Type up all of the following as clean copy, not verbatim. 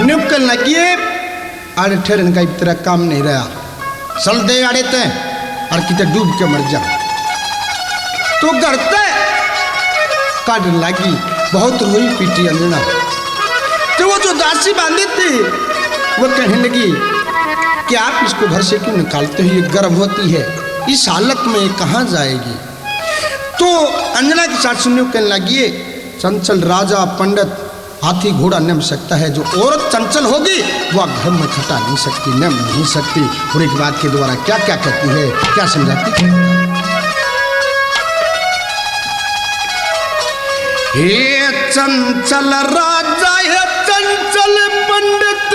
निकल लगिए आड़े ठहरन का तेरा काम नहीं रहा चल दे आड़े ते और किते डूब के मर जा तो करते काट लगी बहुत रोई पीटी अंजना। तो वो जो दासी बांधी थी वो कहने लगी कि आप इसको घर से क्यों निकालते हो, ये गर्भवती है, इस हालत में कहाँ जाएगी। तो अंजना की साथ सुनने को कहने लगी चंचल राजा पंडित हाथी घोड़ा नम सकता है, जो औरत चंचल होगी वह घर में खटा नहीं सकती, नम नहीं सकती। और एक बात के द्वारा क्या क्या कहती है, क्या समझाती है। हे चंचल राजा है चंचल पंडित,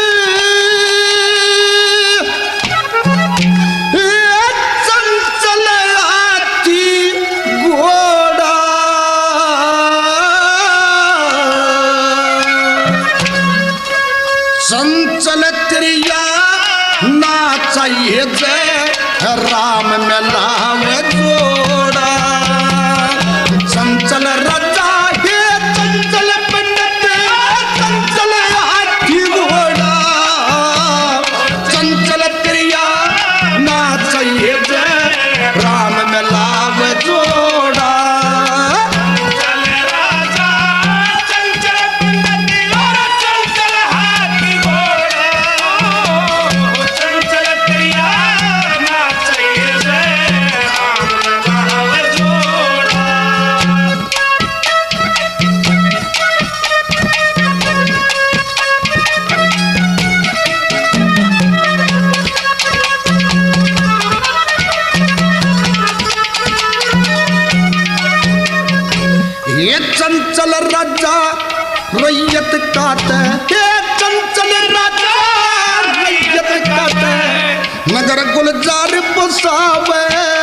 हे चंचल हाथी घोड़ा, चंचल त्रिया ना चाहिए जय राम में लाव जोड़ा। चंचल राजा हे चंचल पंडित, चंचल हाथी घोड़ा, चंचल त्रिया ना चाहिए जय राम में लाव जोड़ा। चंचल राजा रैयत काटे, हे चंचल राजा रैयत काटे, नगर गुलजार बसावे।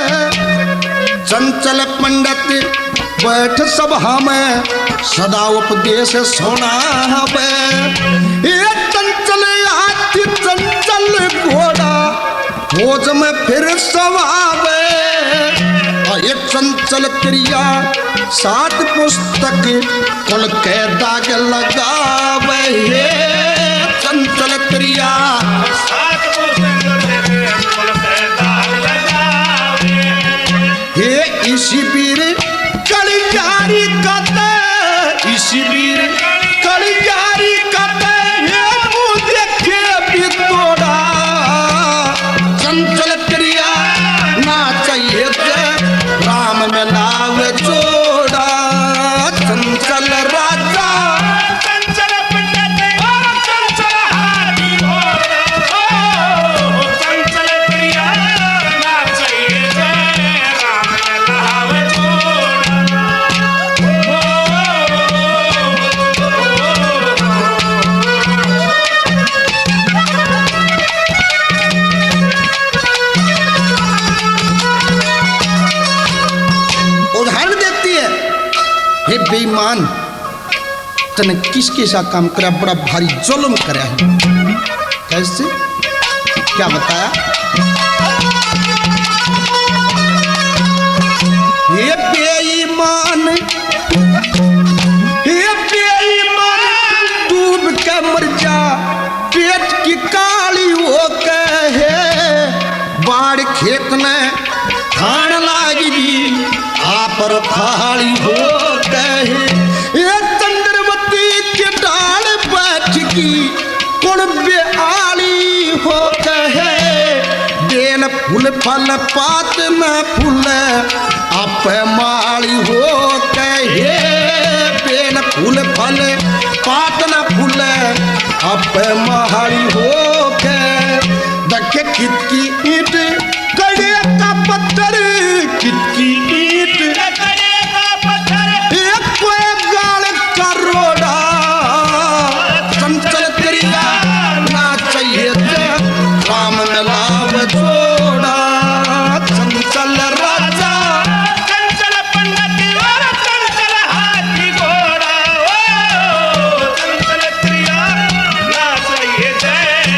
चंचल पंडित बैठ सभा में सदा उपदेश सुनावे। हे चंचल हाथी चंचल घोड़ा भोज में फिर सवावे। एक चंचल क्रिया 7 पुस्तक कुल के दाग लगावे। हे चंचल क्रिया 7 पुस्तक कुल के दाग लगावे। हे इसी वीर कलियारी कते, इसी वीर कलियारी कते, हे मुँह देखे भी तोड़ा। चंचल क्रिया ना चाहिए राम में लाव जोड़ा। चंचल राजा चंचल पंडित और चंचल हाथी घोड़ा, चंचल प्रिया ना चाहिए राम में लाव जोड़ा। उदाहरण देती है, हे बेईमान तने किसके साथ काम करा, बड़ा भारी जुल्म करा है। कैसे, क्या बताया। हे बेईमान, हे बेईमान डूब के मर जा, पेट की काली हो कहे। बाढ़ खेत में खान लागी पर खाली हो कहे। ये चंद्रवती के डाल बैठ की कुण बेआली हो कहे। बेल फूल फल पात न फूल आप माली हो कहे। बेल फूल फल पात न फूल आप माली हो कहे। देखे कित की ईंट कड़े का पत्थर, कित की ईंट चंचल क्रिया ना चाहिए राम में लाव जोड़ा। चंचल राजा चंचल पंडित और चंचल हाथी घोड़ा, चंचल क्रिया ना चाहिए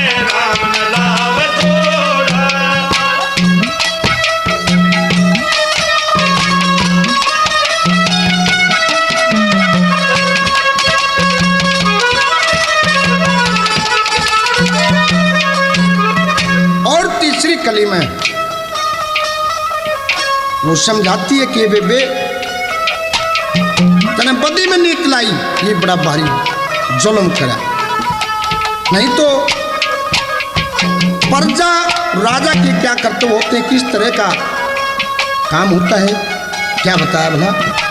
कली में वो समझाती है कि बेबे तने बदी में निकलाई ये बड़ा भारी जुल्म करा, नहीं तो प्रजा राजा के क्या कर्तव्य होते हैं, किस तरह का काम होता है, क्या बताया भला।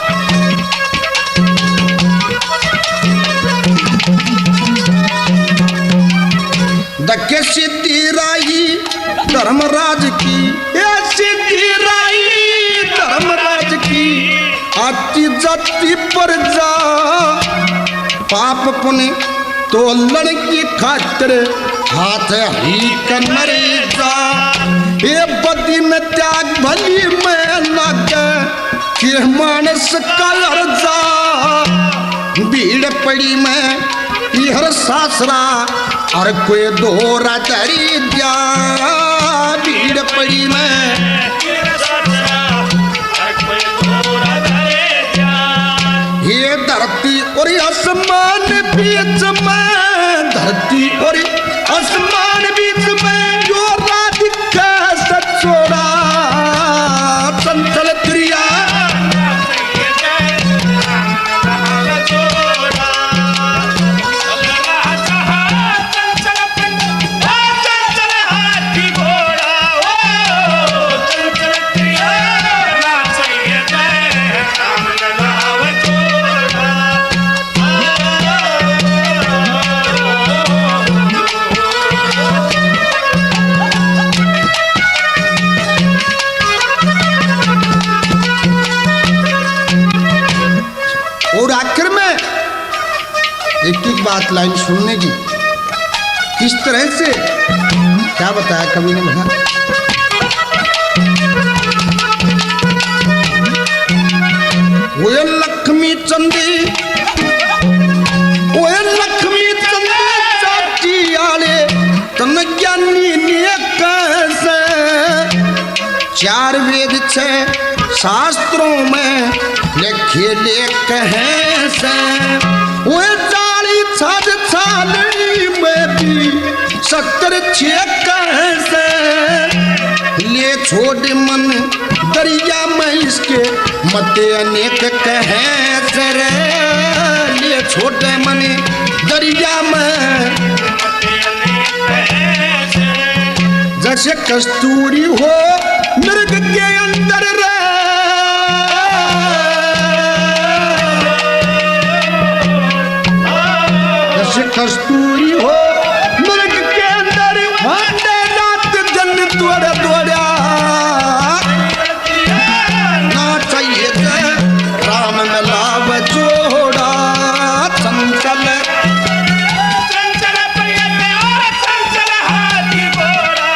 दक्के सिद्धि राई धर्मराज की, ये सिद्धि राई धर्मराज की, आती जाति पर जा पाप पुण्य तो लड़की खातिर हाथ ही कर जा, ये बदी में त्याग भली में लागे कि मानस का जा, भीड़ पड़ी में हर सासरा और कोई दोरा चढ़ी जा, भीड़ पड़ी में ये धरती और आसमान बीच में, धरती और आसमान बीच में जो राधिका सचोड़ा चंचल क्रिया, और आखिर में एक एक बात लाइन सुनने की, किस तरह से क्या बताया कवि ने भला। वो लक्ष्मी चंदी, वो लक्ष्मी चंदी चाची आले तन ज्ञानी ने कैसे, चार वेद छह शास्त्रों में लिखे लेख हैं से, वो चाली छाज छाली में भी 70 कैसे, ले छोड़ मन दरिया में इसके मते अनेक कहें से रे, ले छोटे मन दरिया में जैसे कस्तूरी हो मृग के अंदर रे, कस्तूरी हो मृग के अंदर हाथे दांत जन तोड़ा तोड़ा, ना चाहिए राम में लाभ जोड़ा, चंचल चंचल प्रिय और चंचल हाथी घोड़ा,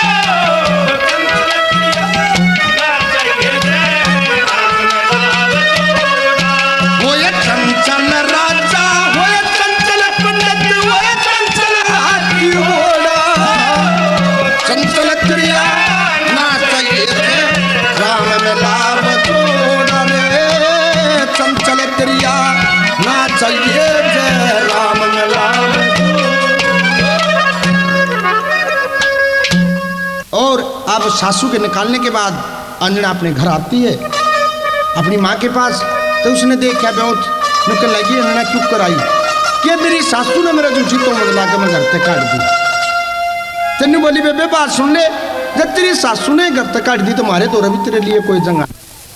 वो ये चंचल राजा हो चंचल क्रिया ना चाहिए राम में लाभ जोड़ा रे, चंचल क्रिया ना चाहिए राम में लाभ। और अब सासू के निकालने के बाद अंजना अपने घर आती है अपनी माँ के पास, तो उसने देखा बहुत नुकल लगी, अंजना क्यों कराई कि मेरी सासू ने मेरा जूठी तो बदला के मैं घर तक काट दी। तेने बोली बेबे बात सुन ले, जब तेरी सासू ने घर तक काट दी तो मारे तो रवि तेरे लिए कोई जंगा।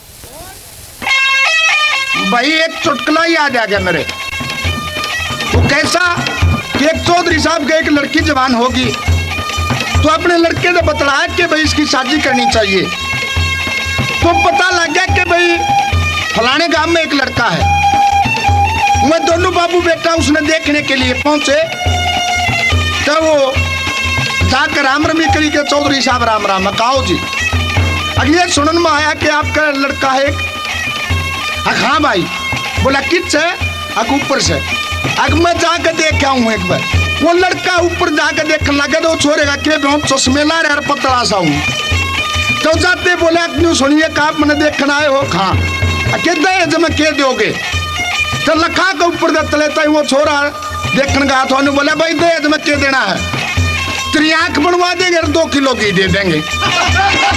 भाई एक चुटकुला याद आ गया मेरे, वो कैसा कि एक चौधरी साहब के एक लड़की जवान होगी तो अपने लड़के ने बतलाया कि भाई इसकी शादी करनी चाहिए, तो पता लग गया कि भाई फलाने गांव में एक लड़का है, वह दोनों बाबू बेटा उसने देखने के लिए पहुंचे, तो वो जाकर राम रमी करी के चौधरी साहब राम राम काओ जी, अगले सुनन में आया कि आपका लड़का है। हाँ भाई, बोला किस है? अग ऊपर से। अग मैं जाकर देख आऊँ एक बार। वो लड़का ऊपर जाकर देखने लगा तो छोड़ेगा कि चश्मेला यार पतला सा हूँ, तो जाते बोले क्यों सुनिए का मैंने देखना है हो खा के दहेज में के दोगे, तो लखा के ऊपर दे लेता है वो छोरा देखने गया तो बोला भाई दहेज में के देना है, तेरी आंख बनवा देंगे 2 किलो घी दे देंगे।